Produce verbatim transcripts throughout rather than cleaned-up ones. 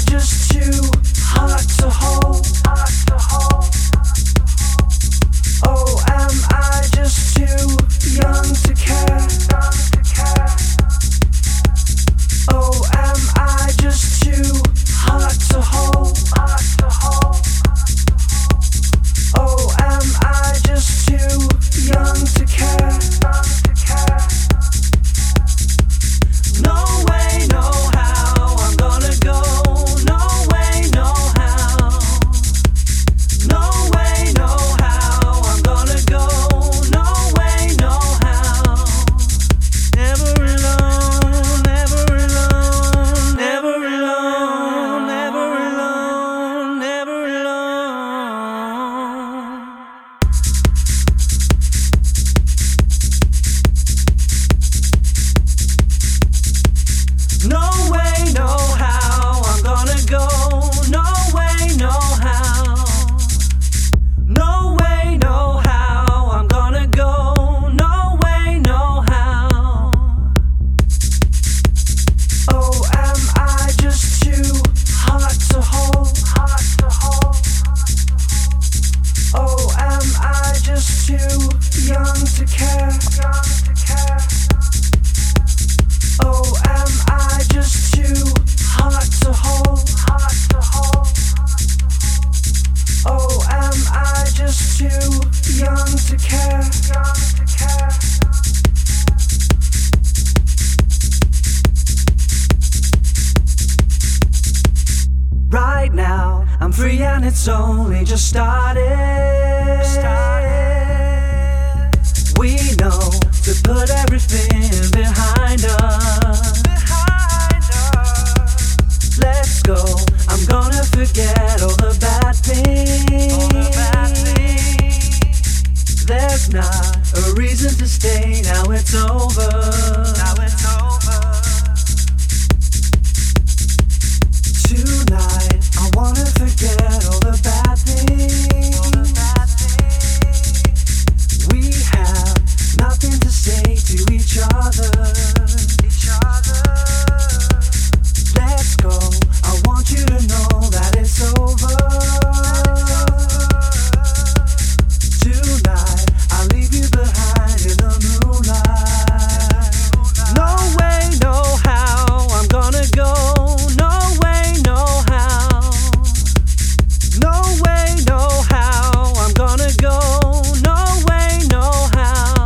just too hot to hold? Oh, am I just too young to care? Oh, am I just too hot to hold? Oh, am I just too young to care? No way, no how I'm gonna go. No way, no how. No way, no how I'm gonna go. No way, no how. Never alone, never alone, never alone, never alone, never alone. No way, no how I'm gonna go. No way, no how. No way, no how I'm gonna go. No way, no how. Oh, am I just too hot to hold? Oh, am I just too young to care? Oh, am I just too hot to hold? Oh, am I just too young to care? Right now, I'm free and it's only just started. We know to put everything behind us. Let's go. I'm gonna forget all the bad things. There's not a reason to stay. Now it's over. Now it's over. Tonight, I wanna forget all the bad things. All the bad things. We have nothing to say to each other. Each other. Let's go. I want you to know that it's over. Tonight, I'll leave you behind in the moonlight. No way, no how I'm gonna go. No way, no how. No way, no how I'm gonna go. No way, no how.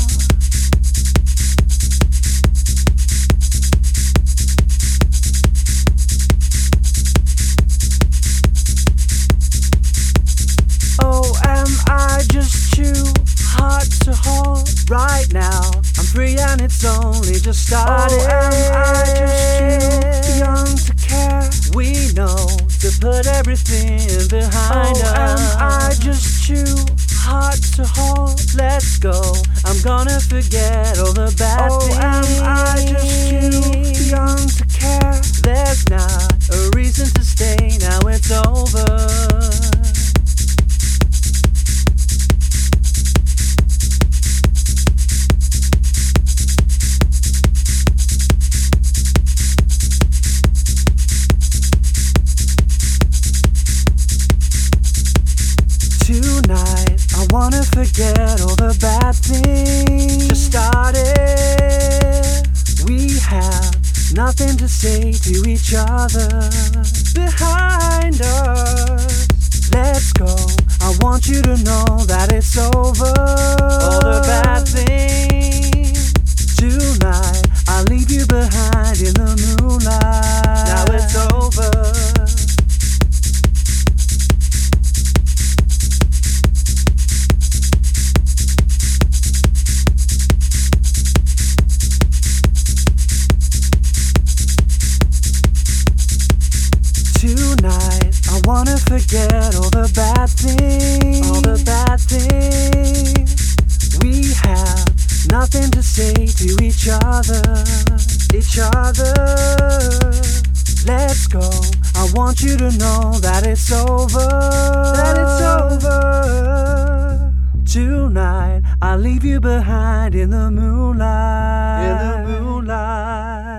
Oh, am I just too hot to hold? Right now, I'm free and it's only just started. Oh, am I just too young to care? We know to put everything behind oh, us. Am I just too hot to hold? Let's go. I'm gonna forget all the bad oh, things. Oh, am I just too young to care? There's not a reason to stay. Now it's over. Tonight, I wanna forget all the bad things. Just started. We have nothing to say to each other. Behind us, let's go. I want you to know that it's over. All the bad things. Tonight, I'll leave you behind in the moonlight. Now it's over. Tonight, I wanna forget all the bad things. All the bad things. We have nothing to say to each other. Each other. Let's go. I want you to know that it's over. That it's over. Tonight, I'll leave you behind in the moonlight. In the moonlight.